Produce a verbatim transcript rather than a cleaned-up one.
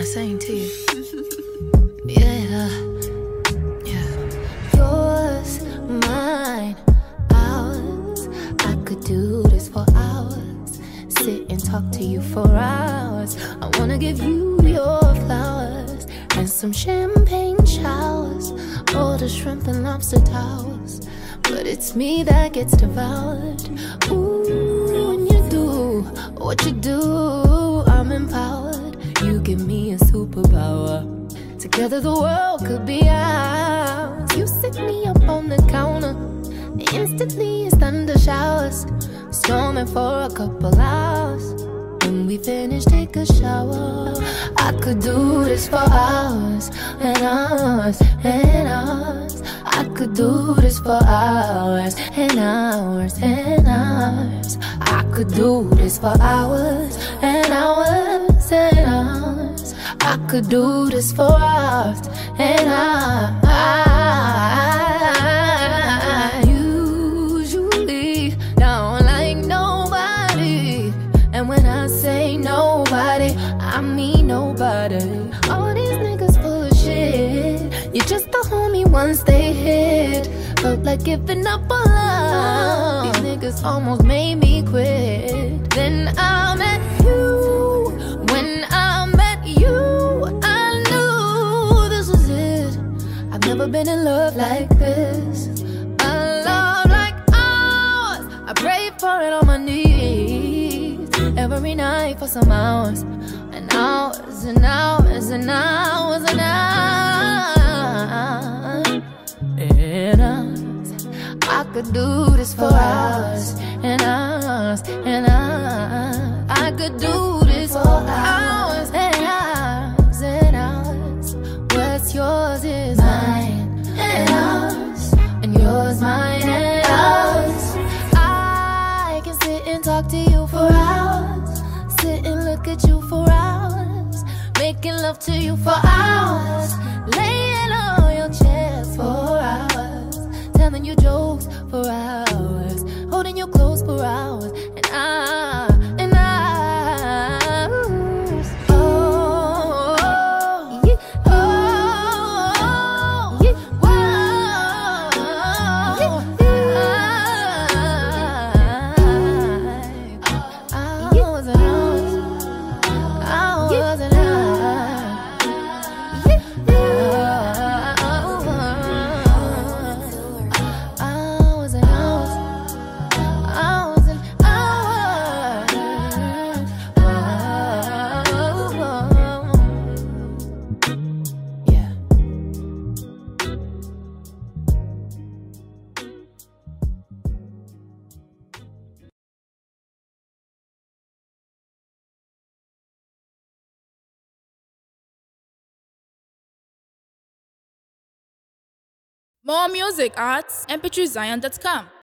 saying to you. Yeah, yeah. Yours, mine, ours. I could do this for hours. Sit and talk to you for hours. I wanna give you your flowers and some champagne showers. All the shrimp and lobster towers. But it's me that gets devoured. Ooh, when you do what you do, I'm empowered. You give me a superpower. Together the world could be ours. You sit me up on the counter. Instantly it's thunder showers. Storming for a couple hours. When we finish, take a shower. I could do this for hours and hours and hours. I could do this for hours and hours and hours. I could do this for hours and hours and hours. I could do this for hours and hours. Usually don't like nobody, and when I say nobody, I mean nobody. All these niggas full of shit. You're just a homie once they hit. Felt like giving up on love. These niggas almost made me quit. Then I met you. When I met you, I knew this was it. I've never been in love like this. A love like ours. I pray for it on my knees every night for some hours and hours and hours and hours and hours and hours. I could do this for hours and hours and hours. I could do this for hours and hours and hours. What's yours is mine and ours, and yours mine and ours. I can sit and talk to you for hours, sit and look at you for hours, making love to you for hours, laying on your chest for hours, telling you jokes for hours, holding you close for hours, and I, and I, oh, yeah, oh, yeah, whoa, I was an hours, I was an More music at m p three zion dot com.